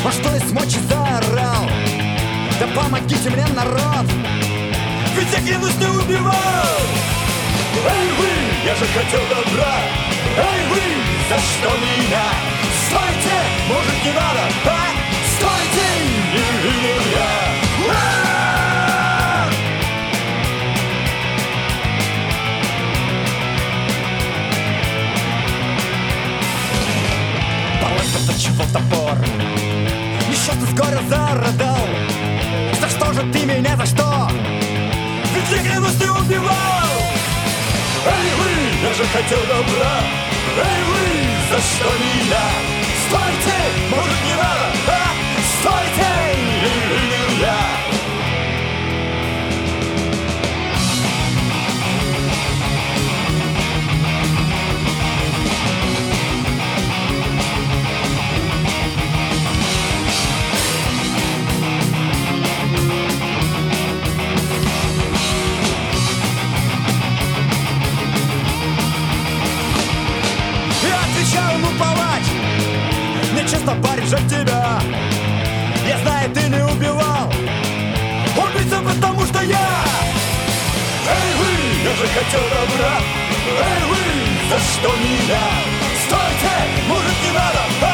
А что из мочи заорал? Да помогите мне, народ! Ведь я клянусь, не убивал! Эй вы, я же хотел добра! Эй вы, за что меня? Стойте, может не надо, а? Стойте, не я! Полы чего топор? Несчастный с горя зарыдал. За что же ты меня, за что? Ведь я клянусь, не убивал! Эй вы, я же хотел добра! Эй вы, за что меня? Стойте, может не надо, а? Стойте, я! Отвечаю ему палач, нечестно, парень, жаль тебя. Я знаю, ты не убивал. Убийца, потому что я. Эй вы, я же хотел добра. Эй вы, за что меня? Стойте, может не надо.